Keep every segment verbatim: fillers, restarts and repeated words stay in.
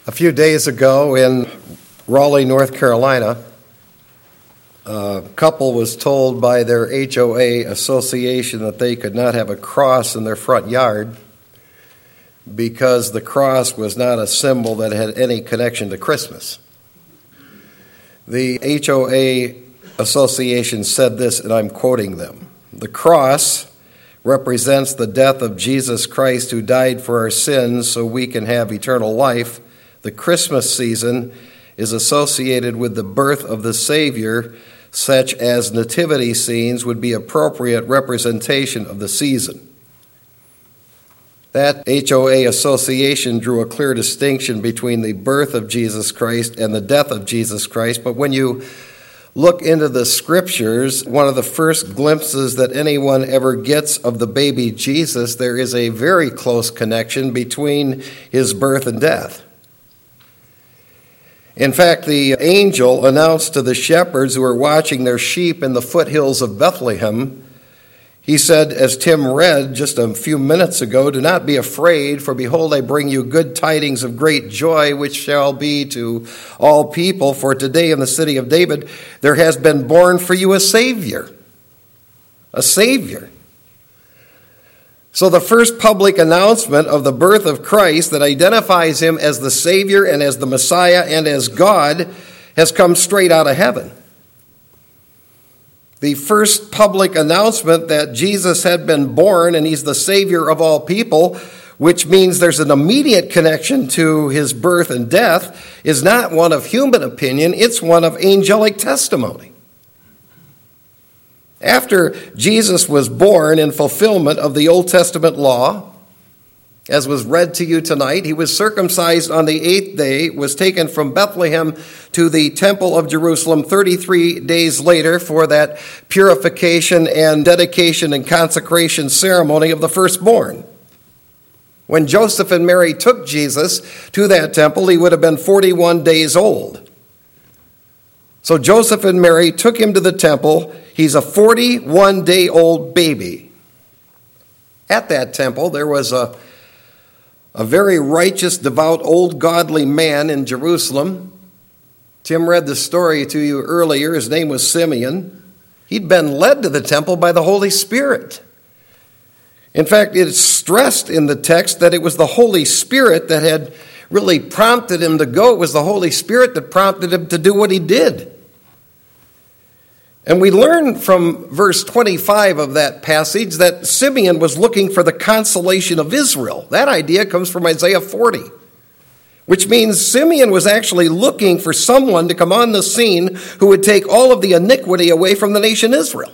A few days ago in Raleigh, North Carolina, a couple was told by their H O A association that they could not have a cross in their front yard because the cross was not a symbol that had any connection to Christmas. The H O A association said this, and I'm quoting them: "The cross represents the death of Jesus Christ, who died for our sins so we can have eternal life. The Christmas season is associated with the birth of the Savior, such as nativity scenes would be appropriate representation of the season." That H O A association drew a clear distinction between the birth of Jesus Christ and the death of Jesus Christ. But when you look into the scriptures, one of the first glimpses that anyone ever gets of the baby Jesus, there is a very close connection between his birth and death. In fact, the angel announced to the shepherds who were watching their sheep in the foothills of Bethlehem, he said, as Tim read just a few minutes ago, "Do not be afraid, for behold, I bring you good tidings of great joy, which shall be to all people. For today in the city of David there has been born for you a Savior." A Savior. So the first public announcement of the birth of Christ that identifies him as the Savior and as the Messiah and as God has come straight out of heaven. The first public announcement that Jesus had been born and he's the Savior of all people, which means there's an immediate connection to his birth and death, is not one of human opinion, it's one of angelic testimony. After Jesus was born in fulfillment of the Old Testament law, as was read to you tonight, he was circumcised on the eighth day, was taken from Bethlehem to the Temple of Jerusalem thirty-three days later for that purification and dedication and consecration ceremony of the firstborn. When Joseph and Mary took Jesus to that temple, he would have been forty-one days old. So Joseph and Mary took him to the temple. He's a forty-one-day-old baby. At that temple, there was a, a very righteous, devout, old, godly man in Jerusalem. Tim read the story to you earlier. His name was Simeon. He'd been led to the temple by the Holy Spirit. In fact, it's stressed in the text that it was the Holy Spirit that had really prompted him to go. It was the Holy Spirit that prompted him to do what he did. And we learn from verse twenty-five of that passage that Simeon was looking for the consolation of Israel. That idea comes from Isaiah forty, which means Simeon was actually looking for someone to come on the scene who would take all of the iniquity away from the nation Israel.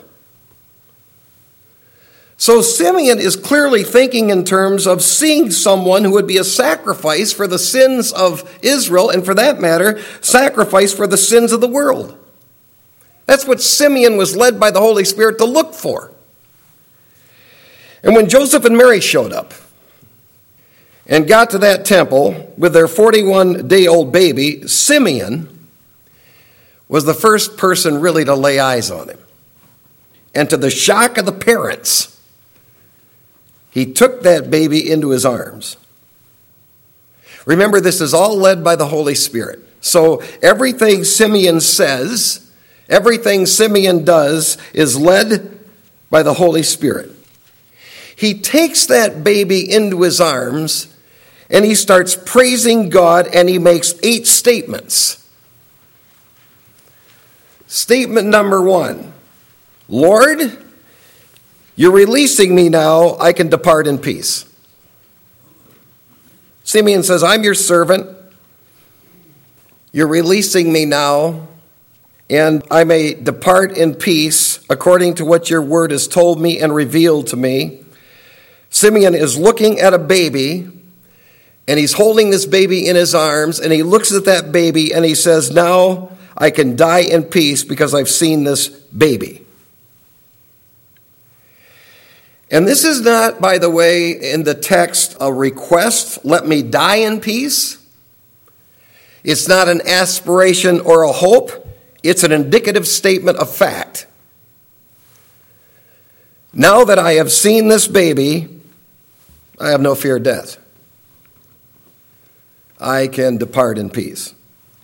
So Simeon is clearly thinking in terms of seeing someone who would be a sacrifice for the sins of Israel, and for that matter, sacrifice for the sins of the world. That's what Simeon was led by the Holy Spirit to look for. And when Joseph and Mary showed up and got to that temple with their forty-one-day-old baby, Simeon was the first person really to lay eyes on him. And to the shock of the parents, he took that baby into his arms. Remember, this is all led by the Holy Spirit. So everything Simeon says, everything Simeon does is led by the Holy Spirit. He takes that baby into his arms and he starts praising God, and he makes eight statements. Statement number one: "Lord, you're releasing me now. I can depart in peace." Simeon says, "I'm your servant. You're releasing me now, and I may depart in peace according to what your word has told me and revealed to me." Simeon is looking at a baby, and he's holding this baby in his arms, and he looks at that baby and he says, "Now I can die in peace because I've seen this baby." And this is not, by the way, in the text a request, "Let me die in peace." It's not an aspiration or a hope. It's an indicative statement of fact. Now that I have seen this baby, I have no fear of death. I can depart in peace.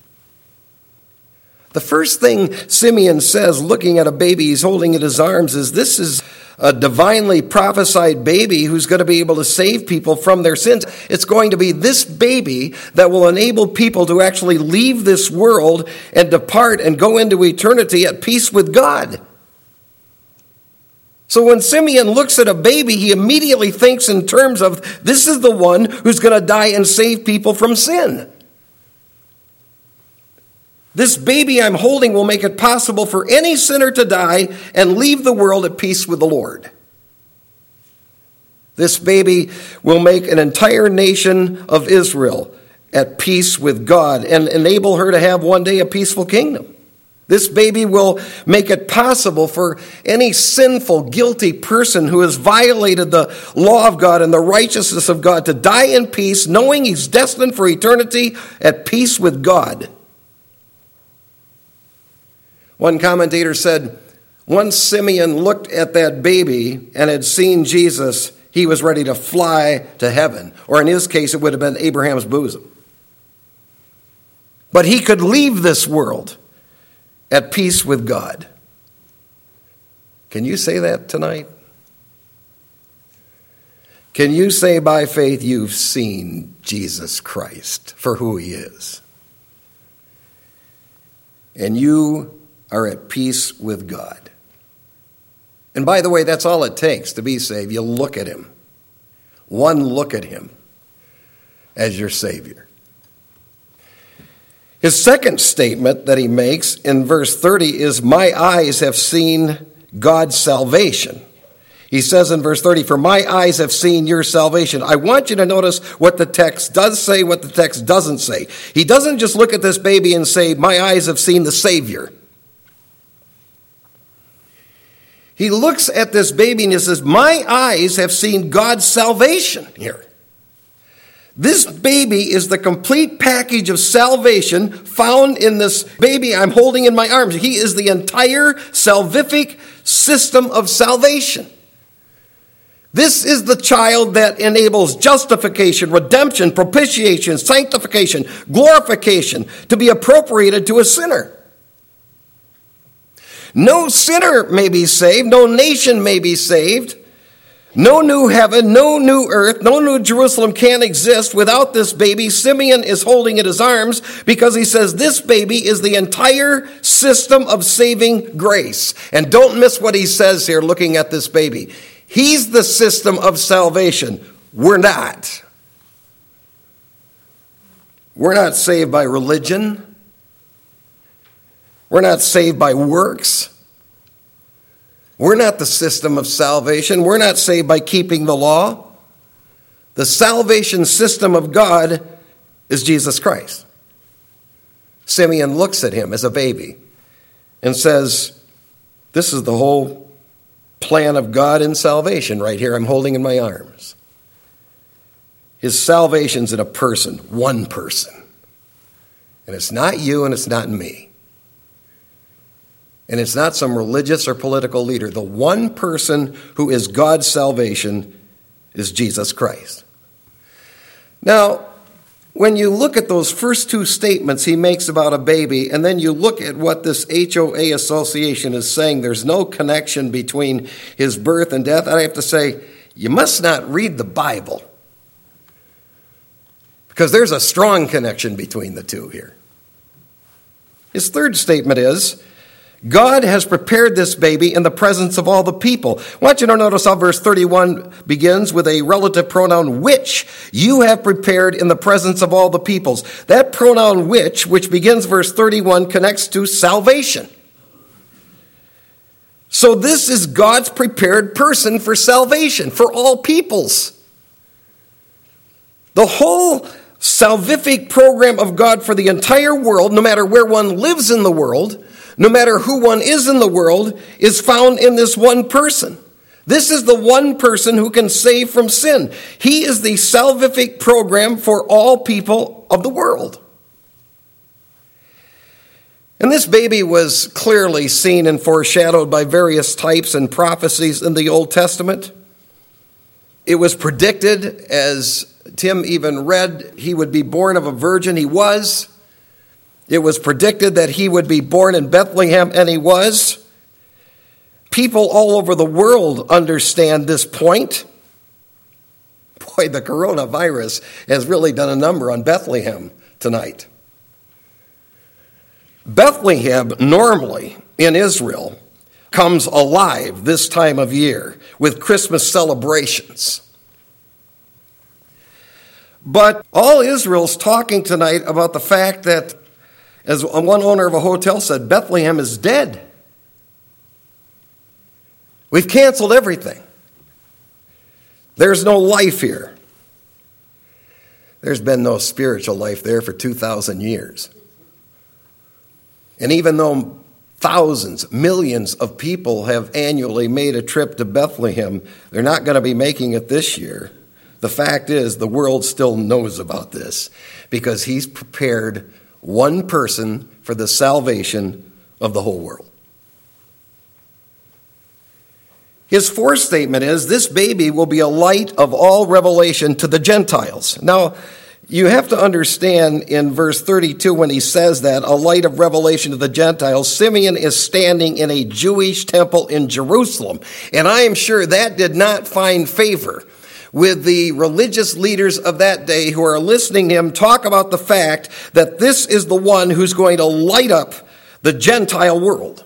The first thing Simeon says, looking at a baby he's holding in his arms, is this is a divinely prophesied baby who's going to be able to save people from their sins. It's going to be this baby that will enable people to actually leave this world and depart and go into eternity at peace with God. So when Simeon looks at a baby, he immediately thinks in terms of, this is the one who's going to die and save people from sin. This baby I'm holding will make it possible for any sinner to die and leave the world at peace with the Lord. This baby will make an entire nation of Israel at peace with God and enable her to have one day a peaceful kingdom. This baby will make it possible for any sinful, guilty person who has violated the law of God and the righteousness of God to die in peace, knowing he's destined for eternity at peace with God. One commentator said, once Simeon looked at that baby and had seen Jesus, he was ready to fly to heaven. Or in his case, it would have been Abraham's bosom. But he could leave this world at peace with God. Can you say that tonight? Can you say by faith you've seen Jesus Christ for who he is? And you are at peace with God. And by the way, that's all it takes to be saved. You look at him. One look at him as your Savior. His second statement that he makes in verse thirty is, my eyes have seen God's salvation. He says in verse thirty, for my eyes have seen your salvation. I want you to notice what the text does say, what the text doesn't say. He doesn't just look at this baby and say, my eyes have seen the Savior. He looks at this baby and he says, my eyes have seen God's salvation here. This baby is the complete package of salvation found in this baby I'm holding in my arms. He is the entire salvific system of salvation. This is the child that enables justification, redemption, propitiation, sanctification, glorification to be appropriated to a sinner. No sinner may be saved, no nation may be saved, no new heaven, no new earth, no new Jerusalem can exist without this baby Simeon is holding in his arms, because he says this baby is the entire system of saving grace. And don't miss what he says here looking at this baby. He's the system of salvation. We're not. We're not saved by religion. We're not saved by works. We're not the system of salvation. We're not saved by keeping the law. The salvation system of God is Jesus Christ. Simeon looks at him as a baby and says, this is the whole plan of God in salvation right here I'm holding in my arms. His salvation's in a person, one person. And it's not you and it's not me. And it's not some religious or political leader. The one person who is God's salvation is Jesus Christ. Now, when you look at those first two statements he makes about a baby, and then you look at what this H O A Association is saying, there's no connection between his birth and death, I have to say, you must not read the Bible. Because there's a strong connection between the two here. His third statement is, God has prepared this baby in the presence of all the people. I want you to notice how verse thirty-one begins with a relative pronoun, which you have prepared in the presence of all the peoples. That pronoun which, which begins verse thirty-one, connects to salvation. So this is God's prepared person for salvation, for all peoples. The whole salvific program of God for the entire world, no matter where one lives in the world, no matter who one is in the world, is found in this one person. This is the one person who can save from sin. He is the salvific program for all people of the world. And this baby was clearly seen and foreshadowed by various types and prophecies in the Old Testament. It was predicted, as Tim even read, he would be born of a virgin. He was. It was predicted that he would be born in Bethlehem, and he was. People all over the world understand this point. Boy, the coronavirus has really done a number on Bethlehem tonight. Bethlehem normally in Israel comes alive this time of year with Christmas celebrations. But all Israel's talking tonight about the fact that, as one owner of a hotel said, Bethlehem is dead. We've canceled everything. There's no life here. There's been no spiritual life there for two thousand years. And even though thousands, millions of people have annually made a trip to Bethlehem, they're not going to be making it this year. The fact is, the world still knows about this because he's prepared one person for the salvation of the whole world. His fourth statement is, this baby will be a light of all revelation to the Gentiles. Now, you have to understand in verse thirty-two when he says that, a light of revelation to the Gentiles, Simeon is standing in a Jewish temple in Jerusalem. And I am sure that did not find favor with the religious leaders of that day who are listening to him talk about the fact that this is the one who's going to light up the Gentile world.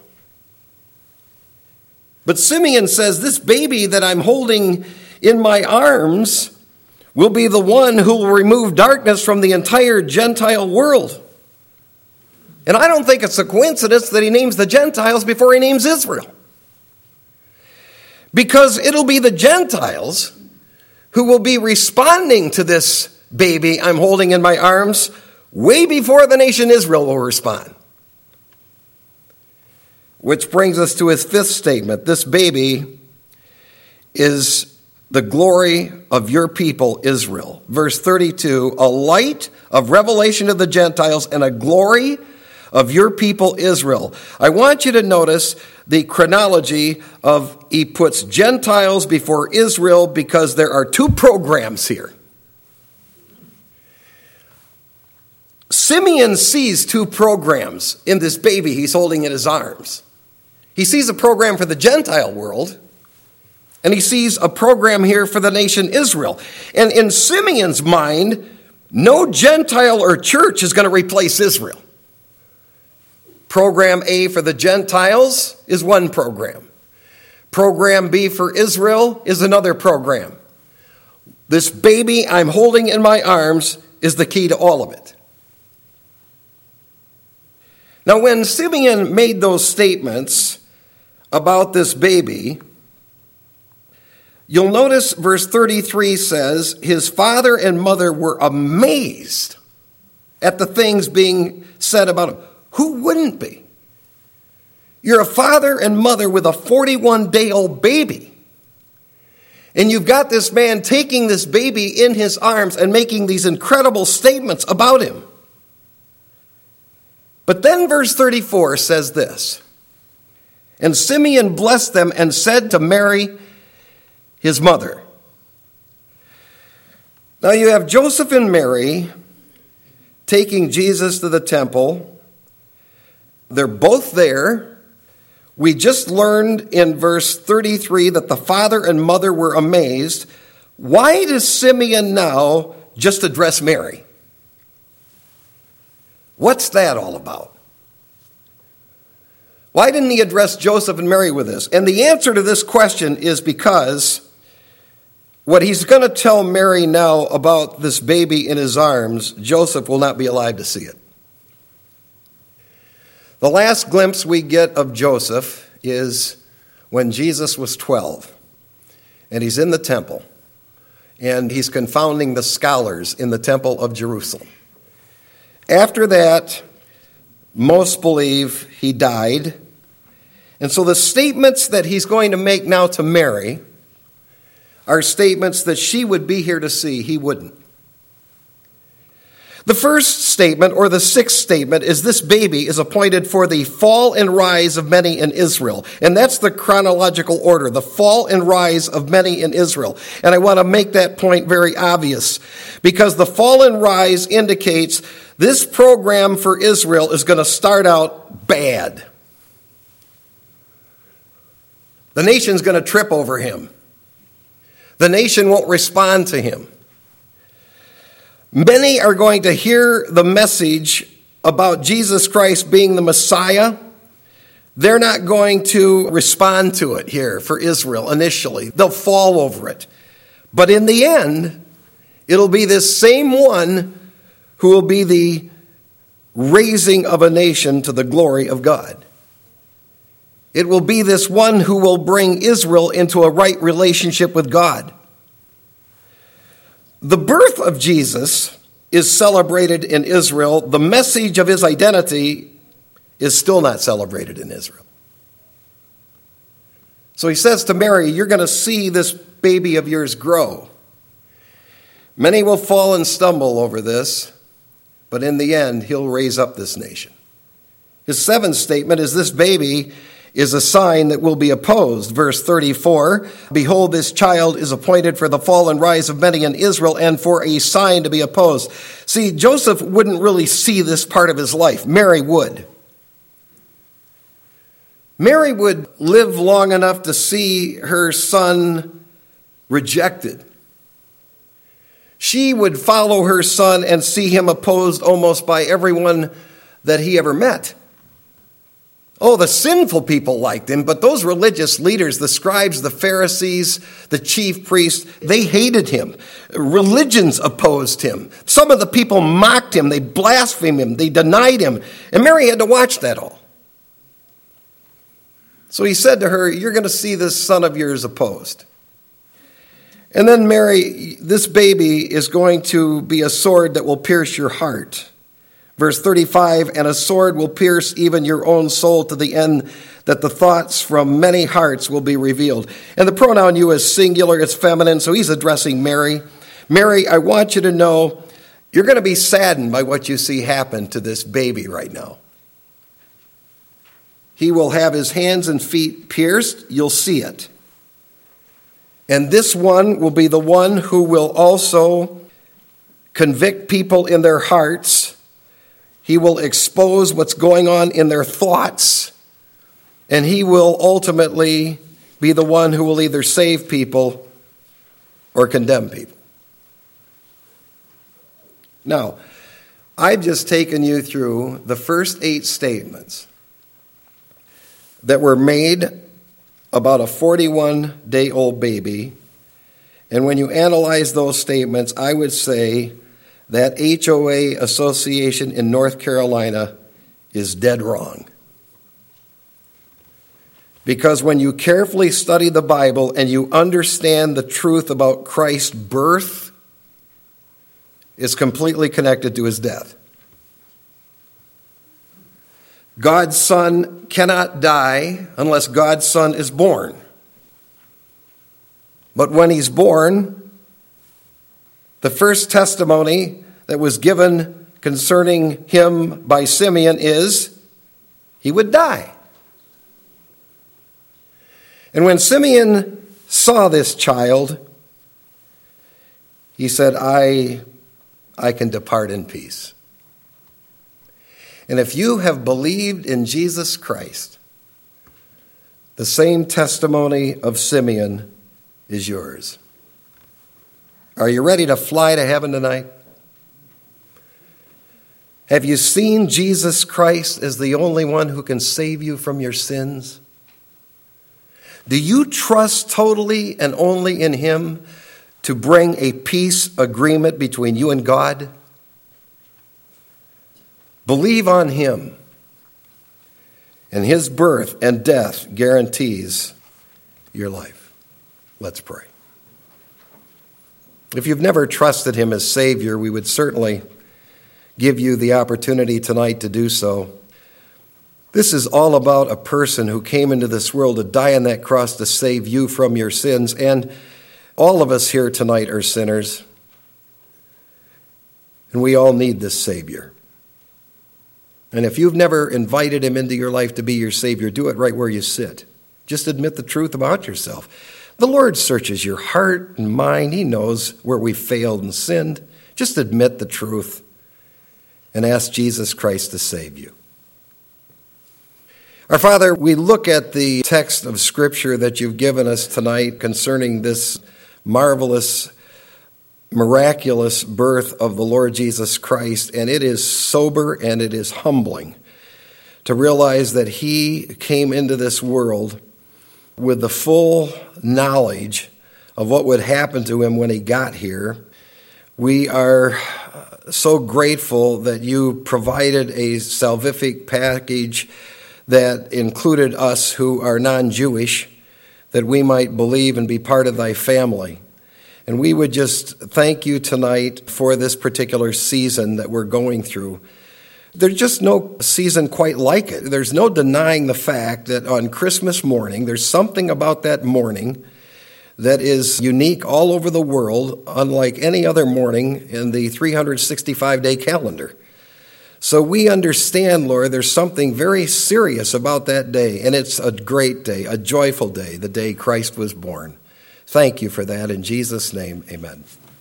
But Simeon says, this baby that I'm holding in my arms will be the one who will remove darkness from the entire Gentile world. And I don't think it's a coincidence that he names the Gentiles before he names Israel. Because it'll be the Gentiles who will be responding to this baby I'm holding in my arms way before the nation Israel will respond. Which brings us to his fifth statement. This baby is the glory of your people, Israel. Verse thirty-two, a light of revelation to the Gentiles and a glory of your people, Israel. I want you to notice the chronology of, he puts Gentiles before Israel because there are two programs here. Simeon sees two programs in this baby he's holding in his arms. He sees a program for the Gentile world, and he sees a program here for the nation Israel. And in Simeon's mind, no Gentile or church is going to replace Israel. Program A for the Gentiles is one program. Program B for Israel is another program. This baby I'm holding in my arms is the key to all of it. Now, when Simeon made those statements about this baby, you'll notice verse thirty-three says, his father and mother were amazed at the things being said about him. Who wouldn't be? You're a father and mother with a forty-one-day-old baby. And you've got this man taking this baby in his arms and making these incredible statements about him. But then verse thirty-four says this, and Simeon blessed them and said to Mary, his mother. Now you have Joseph and Mary taking Jesus to the temple. They're both there. We just learned in verse thirty-three that the father and mother were amazed. Why does Simeon now just address Mary? What's that all about? Why didn't he address Joseph and Mary with this? And the answer to this question is because what he's going to tell Mary now about this baby in his arms, Joseph will not be alive to see it. The last glimpse we get of Joseph is when Jesus was twelve, and he's in the temple, and he's confounding the scholars in the temple of Jerusalem. After that, most believe he died. And so the statements that he's going to make now to Mary are statements that she would be here to see, he wouldn't. The first statement, or the sixth statement, is this baby is appointed for the fall and rise of many in Israel. And that's the chronological order, the fall and rise of many in Israel. And I want to make that point very obvious, because the fall and rise indicates this program for Israel is going to start out bad. The nation's going to trip over him. The nation won't respond to him. Many are going to hear the message about Jesus Christ being the Messiah. They're not going to respond to it here for Israel initially. They'll fall over it. But in the end, it'll be this same one who will be the raising of a nation to the glory of God. It will be this one who will bring Israel into a right relationship with God. The birth of Jesus is celebrated in Israel. The message of his identity is still not celebrated in Israel. So he says to Mary, you're going to see this baby of yours grow. Many will fall and stumble over this, but in the end, he'll raise up this nation. His seventh statement is this baby is a sign that will be opposed. Verse thirty-four, behold, this child is appointed for the fall and rise of many in Israel and for a sign to be opposed. See, Joseph wouldn't really see this part of his life. Mary would. Mary would live long enough to see her son rejected. She would follow her son and see him opposed almost by everyone that he ever met. Oh, the sinful people liked him, but those religious leaders, the scribes, the Pharisees, the chief priests, they hated him. Religions opposed him. Some of the people mocked him. They blasphemed him. They denied him. And Mary had to watch that all. So he said to her, you're going to see this son of yours opposed. And then Mary, this baby is going to be a sword that will pierce your heart. Verse thirty-five, and a sword will pierce even your own soul to the end that the thoughts from many hearts will be revealed. And the pronoun you is singular, it's feminine, so he's addressing Mary. Mary, I want you to know you're going to be saddened by what you see happen to this baby right now. He will have his hands and feet pierced. You'll see it. And this one will be the one who will also convict people in their hearts. He will expose what's going on in their thoughts, and he will ultimately be the one who will either save people or condemn people. Now, I've just taken you through the first eight statements that were made about a forty-one-day-old baby, and when you analyze those statements, I would say that H O A association in North Carolina is dead wrong. Because when you carefully study the Bible and you understand the truth about Christ's birth, it's completely connected to his death. God's Son cannot die unless God's Son is born. But when he's born, the first testimony that was given concerning him by Simeon is he would die. And when Simeon saw this child, he said, I, I can depart in peace. And if you have believed in Jesus Christ, the same testimony of Simeon is yours. Are you ready to fly to heaven tonight? Have you seen Jesus Christ as the only one who can save you from your sins? Do you trust totally and only in him to bring a peace agreement between you and God? Believe on him, and his birth and death guarantees your life. Let's pray. If you've never trusted him as Savior, we would certainly give you the opportunity tonight to do so. This is all about a person who came into this world to die on that cross to save you from your sins. And all of us here tonight are sinners. And we all need this Savior. And if you've never invited him into your life to be your Savior, do it right where you sit. Just admit the truth about yourself. The Lord searches your heart and mind. He knows where we failed and sinned. Just admit the truth and ask Jesus Christ to save you. Our Father, we look at the text of Scripture that you've given us tonight concerning this marvelous, miraculous birth of the Lord Jesus Christ, and it is sober and it is humbling to realize that he came into this world with the full knowledge of what would happen to him when he got here. We are so grateful that you provided a salvific package that included us who are non-Jewish, that we might believe and be part of thy family. And we would just thank you tonight for this particular season that we're going through. There's just no season quite like it. There's no denying the fact that on Christmas morning, there's something about that morning that is unique all over the world, unlike any other morning in the three hundred sixty-five day calendar. So we understand, Lord, there's something very serious about that day, and it's a great day, a joyful day, the day Christ was born. Thank you for that. In Jesus' name, amen.